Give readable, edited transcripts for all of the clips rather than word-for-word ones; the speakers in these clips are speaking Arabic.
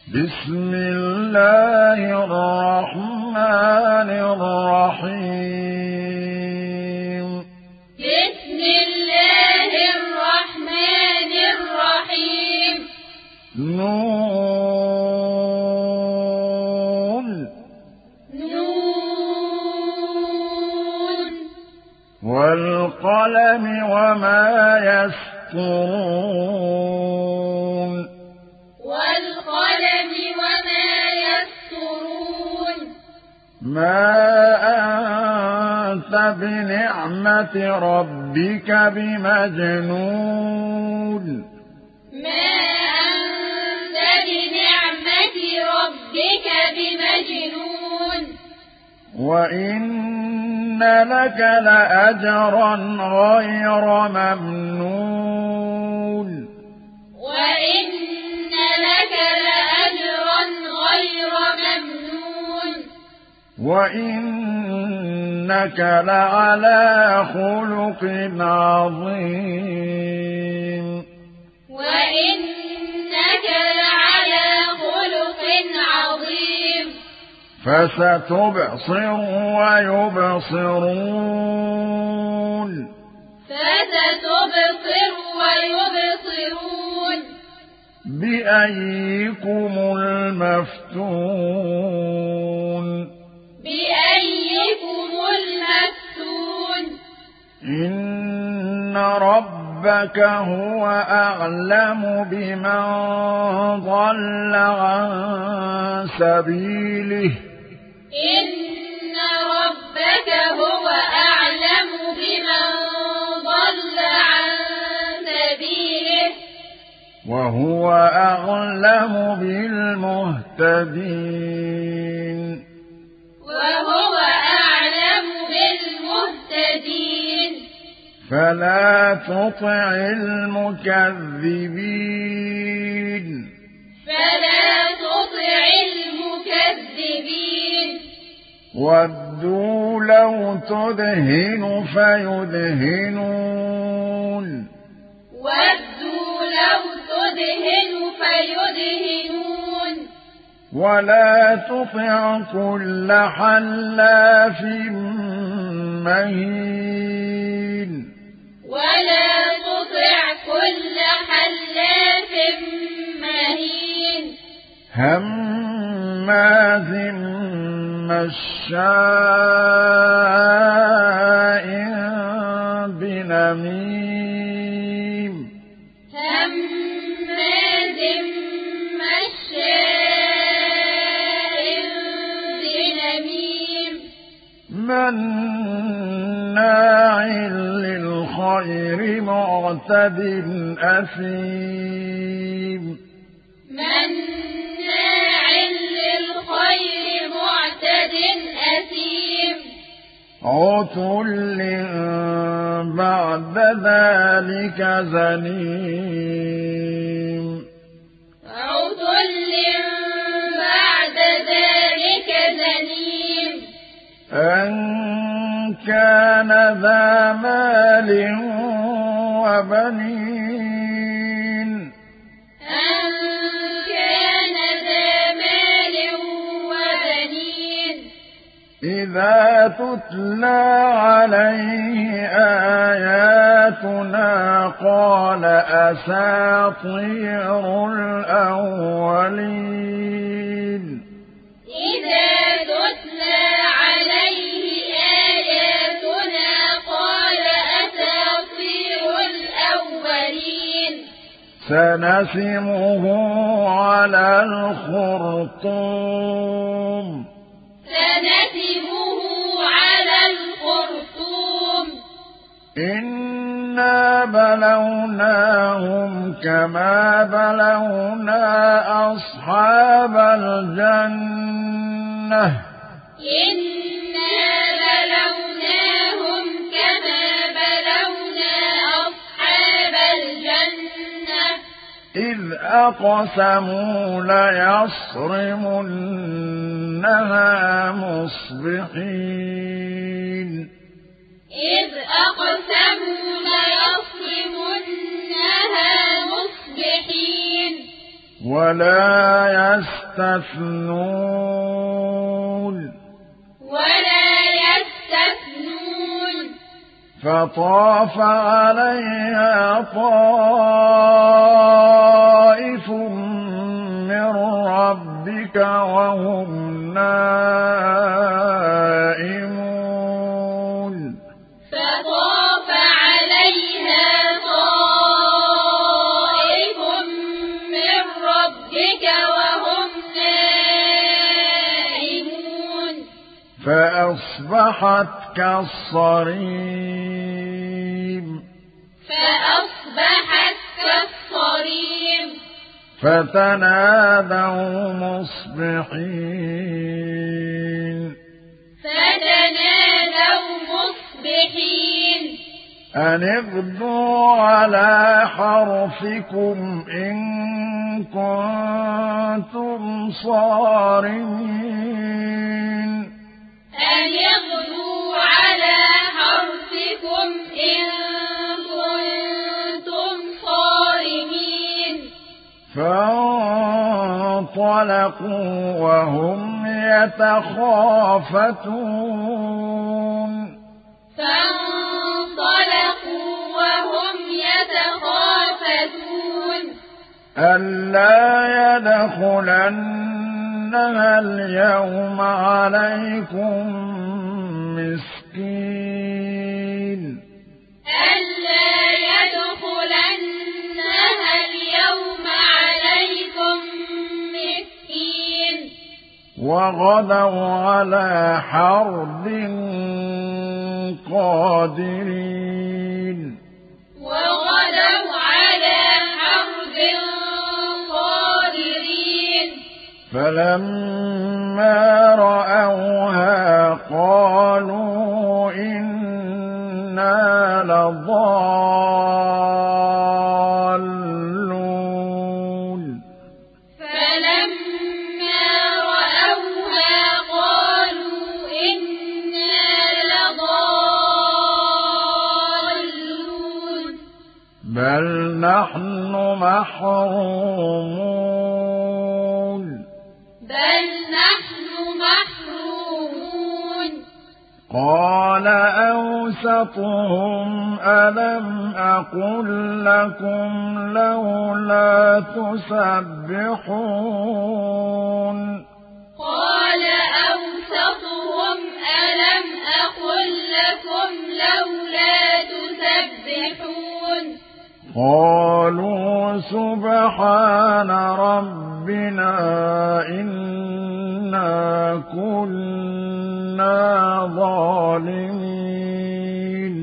بسم الله الرحمن الرحيم بسم الله الرحمن الرحيم نون والقلم وما يسطرون والقلم وما يسطرون ما أنت بنعمة ربك بمجنون ما أنت بنعمة ربك بمجنون وإن لك لأجرا غير ممنون وإن لك لأجرا غير ممنون وإنك لعلى خلق عظيم وإنك لعلى خلق عظيم فستبصر ويبصرون فستبصر ويبصرون بأيكم المفتون بأيكم المفتون إن ربك هو أعلم بمن ضل عن سبيله إن ربك هو أعلم بمن ضل عن سبيله وهو أعلم بالمهتدين وهو أعلم بالمهتدين فلا تطع المكذبين فلا تطع المكذبين ودوا لو تدهن فيدهنون ودوا لو تدهن فيدهنون ولا تطع كل حلاف مهين ولا تطع كل حلاف مهين هماز مشاء بنميم هماز مشاء بنميم مناع للخير معتد أثيم مناع للخير معتد أثيم عتل بعد ذلك زنيم عتل بعد ذلك زنيم أن كان ذا مال وبنين أن كان ذا مال وبنين إذا تتلى عليه آياتنا قال أساطير الأولين إذا تتلى عليه آياتنا قال أساطير الأولين سنسمه على الخرطوم سنسمه على الخرطوم إنا بلوناهم كما بلونا أصحاب الجنة إنا بلوناهم كما بلونا أصحاب الجنة إذ أقسموا ليصرمنها مصبحين إذ أقسموا ليصرمنها مصبحين ولا يستثنون فطاف عليها طائف من ربك وهم نائمون فطاف عليها طائف من ربك وهم نائمون فأصبحت كالصريم فتنادوا مصبحين أن اغدوا على حرثكم إن كنتم صارمين فانطلقوا وهم يتخافتون ألا يدخلنها اليوم عليكم مسكين وغدوا على حرد قادرين فلما رأوها قالوا إنا لضالون بل نحن محرومون قال أوسطهم ألم أقل لكم لولا تسبحون قالوا سبحان ربنا إنا كنا ظالمين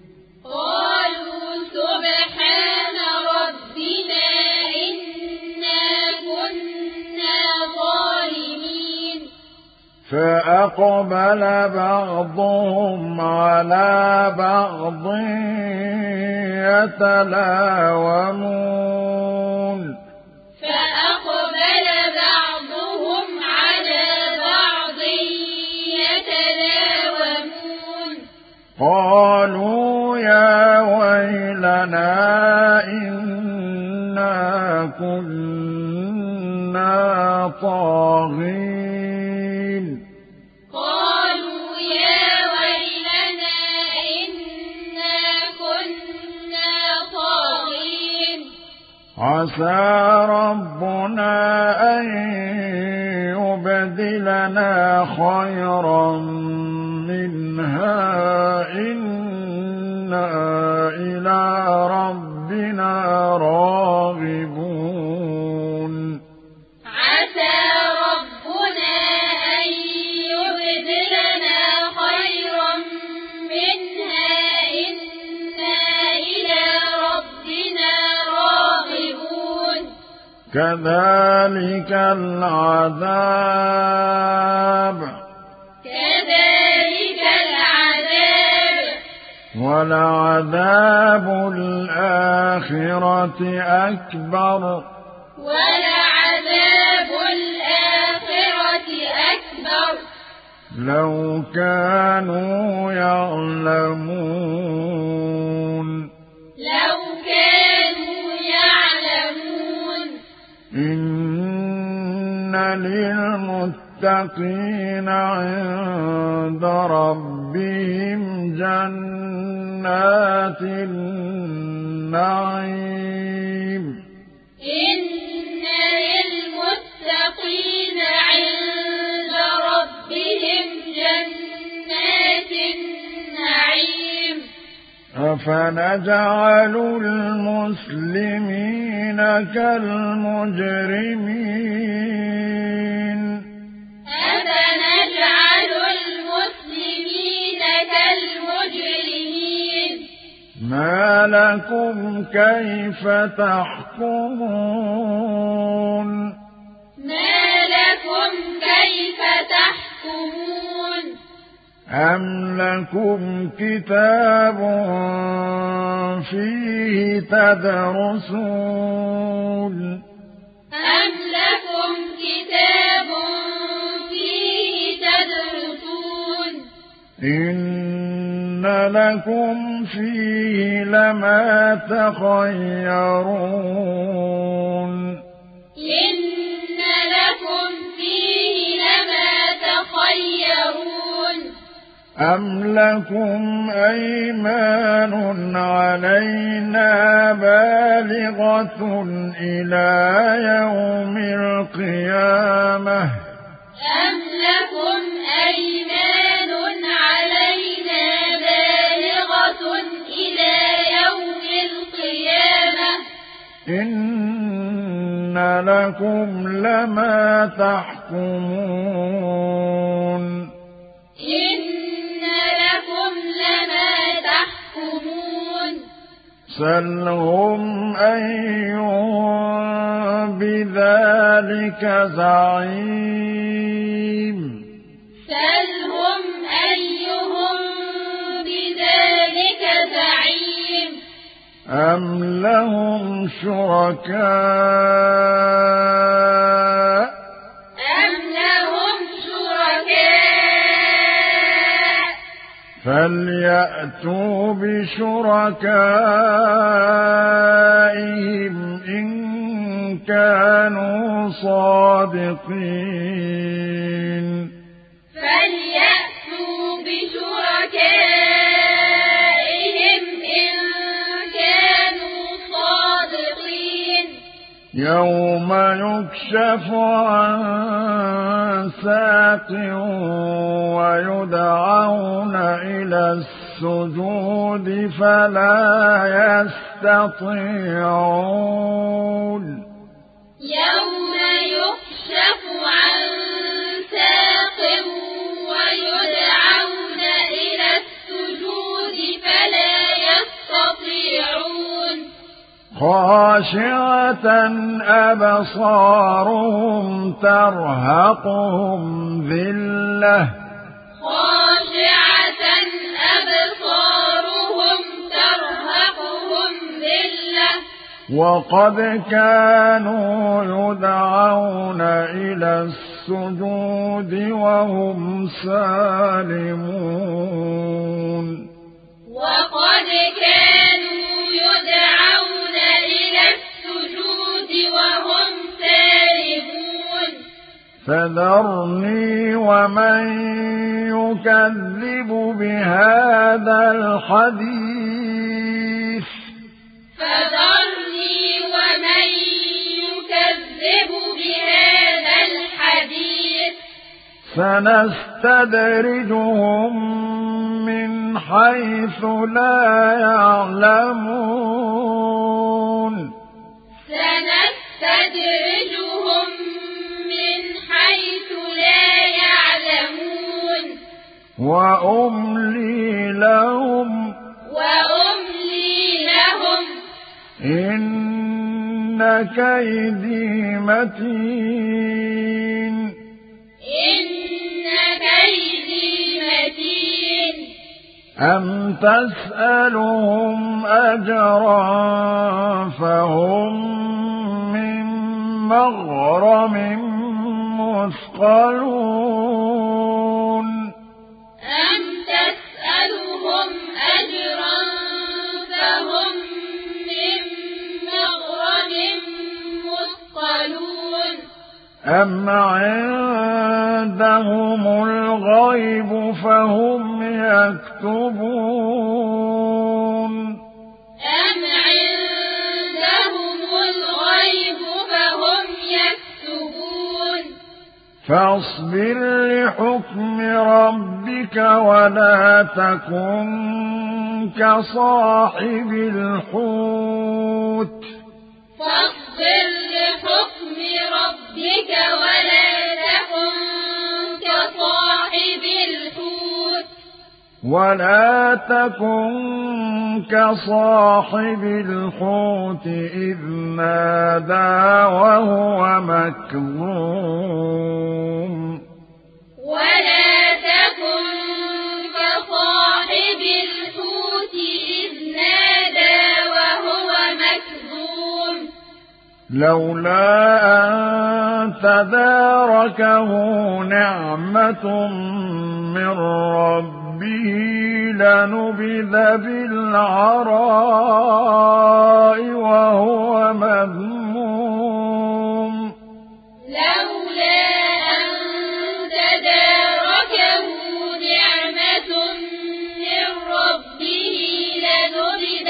فأقبل بعضهم على بعض يتلاومون قالوا يا ويلنا إنا كنا طاغين عسى ربنا أن يبدلنا خيرا منها إنا إلى ربنا راغبون عسى ربنا أن يبدلنا خيرا منها إنا إلى ربنا راغبون كذلك العذاب ولعذاب الآخرة أكبر لو كانوا يعلمون إن للمتقين عند ربهم جنات النعيم إن للمتقين عند ربهم جنات النعيم أفنجعل المسلمين كالمجرمين أفنجعل المسلمين كالمجرمين ما لكم كيف تحكمون ما لكم كيف تحكمون أم لكم كتاب فيه تدرسون أم لكم كتاب فيه تدرسون إن لكم فيه لما تخيرون إن لكم فيه لما تخيرون أم لكم أيمان علينا بالغة إلى يوم القيامة أم لكم أيمان علينا بالغة إلى يوم القيامة إن لكم لما تحكمون إن لكم لما تحكمون سلهم أيهم بذلك زعيم سلهم أيهم بذلك زعيم أم لهم شركاء أم لهم شركاء فليأتوا بشركائهم إن كانوا صادقين فليأتوا بشركائهم إن كانوا صادقين يوم يكشف عن ساق ويدعون إلى السجود فلا يستطيعون يوم يكشف عن ساق ويدعون إلى السجود فلا يستطيعون خاشعة أبصارهم ترهقهم ذلة خاشعة أبصارهم ترهقهم ذلة وقد كانوا يدعون إلى السجود وهم سالمون وقد كانوا يدعون إلى السجود وهم سالمون فذرني ومن يكذب بهذا الحديث فذرني ومن يكذب بهذا الحديث سنستدرجهم من حيث لا يعلمون سنستدرجهم من حيث لا يعلمون وأملي لهم إن كيدي متين إن كيدي متين أم تسألهم أجرا فهم من مغرم مثقلون أم تسألهم أجرا فهم من مغرم مثقلون أم عندهم الغيب فهم يكتبون أم عندهم الغيب فهم يكتبون فاصبر لحكم ربك ولا تكن كصاحب الحوت فاصبر لحكم ربك ولا تكن كصاحب الحوت إذ نادى وهو مكظوم ولا تكن كصاحب الحوت إذ نادى وهو مكظوم لولا أن تداركه نعمة من ربه لنبذ بالعراء وهو مذموم لولا أن تداركه نعمة من ربه لنبذ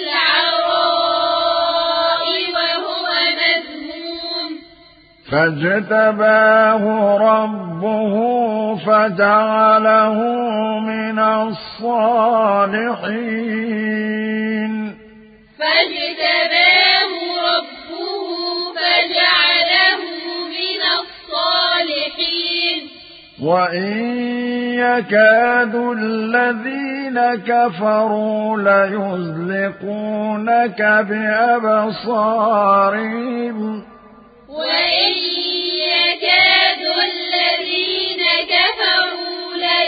بالعراء وهو مذموم فاجتباه ربه فجعله من الصالحين فاجتباه ربه فجعله من الصالحين وإن يكاد الذين كفروا ليزلقونك بأبصارهم وإن يكاد الذين كفروا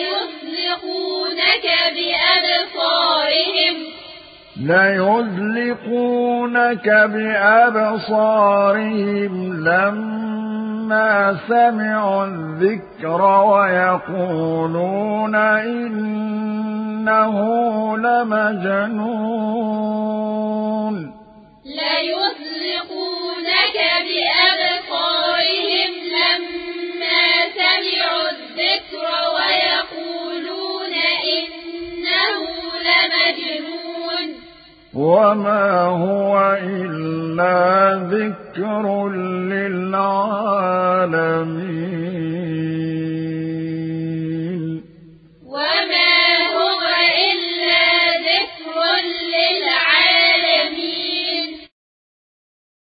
ليزلقونك بأبصارهم لما سمعوا الذكر ويقولون إنه لمجنون ليزلقونك بأبصارهم لما سمعوا الذكر ويقولون إنه لمجنون وما هو إلا ذكر للعالمين